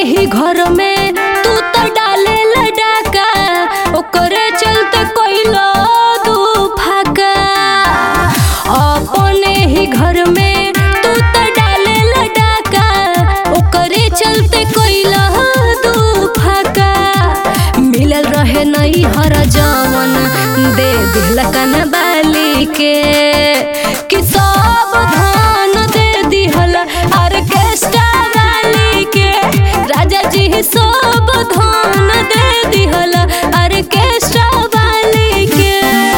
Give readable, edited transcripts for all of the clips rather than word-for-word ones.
ही घर में तू तो डाले लडाका, ओकरे चलते कोइलो तू फाका। अपने ही घर में तू तो डाले लडाका, ओकरे चलते कोइलो तू फाका। मिलल रहे नहीं हर जवन दे दिहला काना बाली के, कि सब धान दे दिहला ऑर्केस्ट्रा वाली के। राजा जी सब धान दे दिहला ऑर्केस्ट्रा वाली के।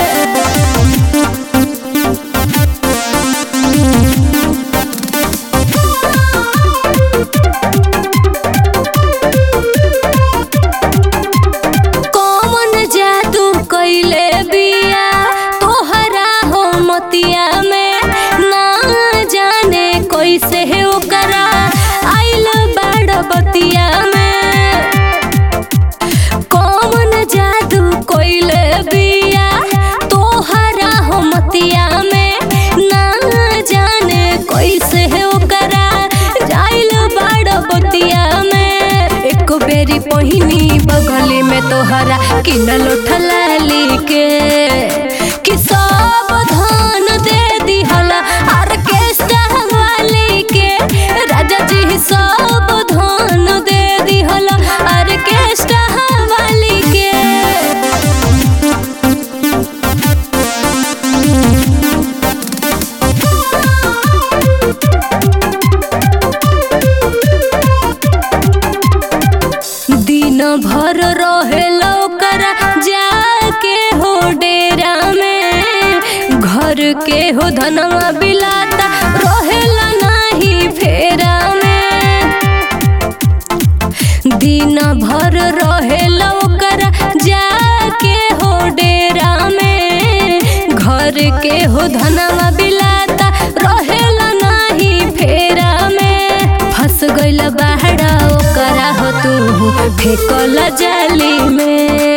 कौन जादू कइले बिया तोहरा हो मतिया में, ना जाने कैसे है ओकरा आइल बाड़ बतिया में। कौन जादू कइले बिया तोहरा हो मतिया में, ना जाने कैसे है ओकरा आइल बाड़ बतिया में। एक बेरी पहिनी बगली में तोहरा किनल ठलाली के, कि सब धान दे दिहला ऑर्केस्ट्रा वाली के। राजा जी सब धान दे दिहला ऑर्केस्ट्रा वाली के। दिन भर रहे ओकरा जाके हो डेरा में, घर के हो धनवा बिलाता रहेला नाही फेरा में। दिन भर रहे ओकरा जाके हो डेरा में, घर के हो धनवा बिलाता रहेला नाही फेरा में। फंस गइल बाहरा ओकरा हो तू फेकल जाली में।